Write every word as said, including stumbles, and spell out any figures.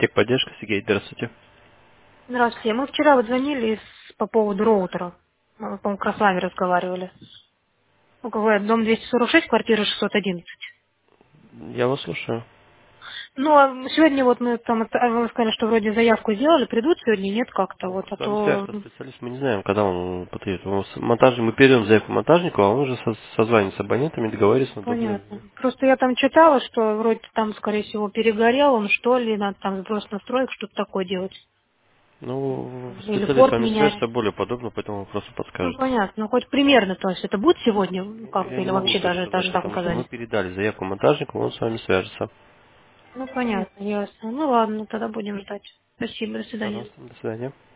Техподдержка, Сергей, здравствуйте. Здравствуйте. Мы вчера вот звонили с- по поводу роутера. Мы, по-моему, как раз с вами разговаривали. Ну, говорят, дом двести сорок шесть, квартира шестьсот одиннадцать. Я вас слушаю. Ну, а сегодня вот мы там, от- а вы сказали, что вроде заявку сделали, придут сегодня, нет как-то Ну, вот, а с вами то свяжется специалист, мы не знаем, когда он подъедет. Он с- монтажник, мы передаем заявку монтажнику, а он уже со- созванивается с абонентами, договаривается на удобное понятно. время. Просто я там читала, что вроде там, скорее всего, перегорел он, что ли, надо там сброс настроек, что-то такое делать. Ну, Или специалист с порт вами менять. свяжется более подробно, по этому вопросу Ну, подскажет. понятно. Ну, хоть примерно, то есть это будет сегодня ну, Я как-то, или не могу вообще точно даже, сказать, даже так потому что мы указали? передали заявку монтажнику, он с вами свяжется. Ну, понятно, ясно. Ну, ладно, тогда будем ждать. Спасибо, до свидания. Пожалуйста, до свидания.